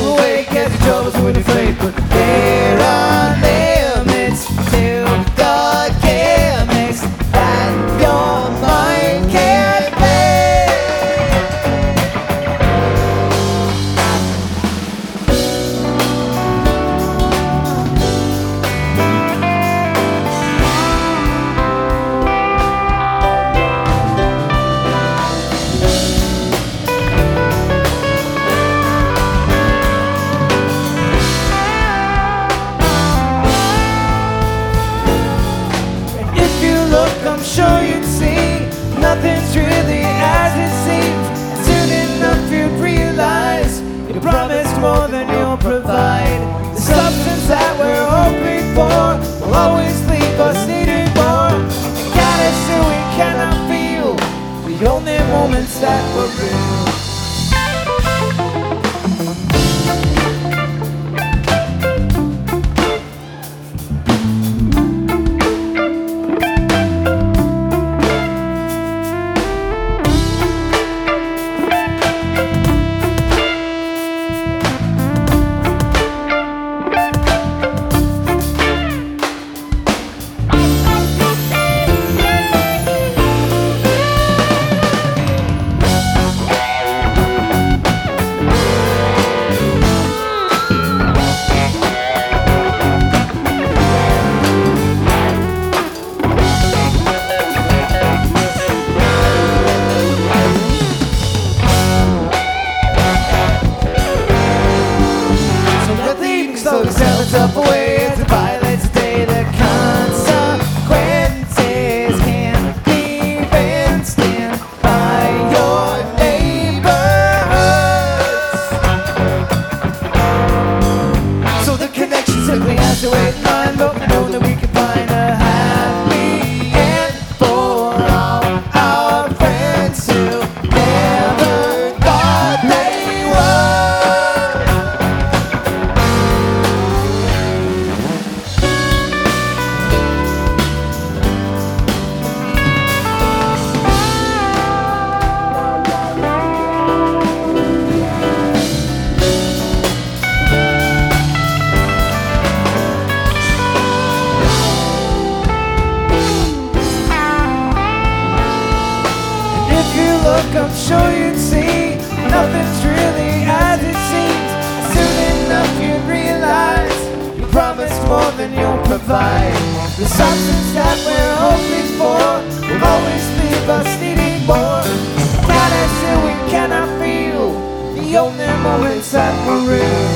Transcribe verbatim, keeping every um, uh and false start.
you awake as your troubles when you're afraid. But there are limits to the gimmicks that your mind can't play. I'm sure you'd see nothing's really as it seems. And soon enough you'd realize you promised more than you'll provide. The substance that we're hoping for will always leave us needing more. And got us so we cannot feel the only moments that were real. So the seventh up away as it violates the day. The consequences can't be fenced in by your neighborhoods. So the connection simply has to wait in line, but we know that we can find a happy end for all our friends who never thought they would. I'm sure you'd see nothing's really as it seems. Soon enough you'd realize you promised more than you'll provide. The substance that we're hoping for will always leave us needing more. Got us till we cannot feel the only moments that were real.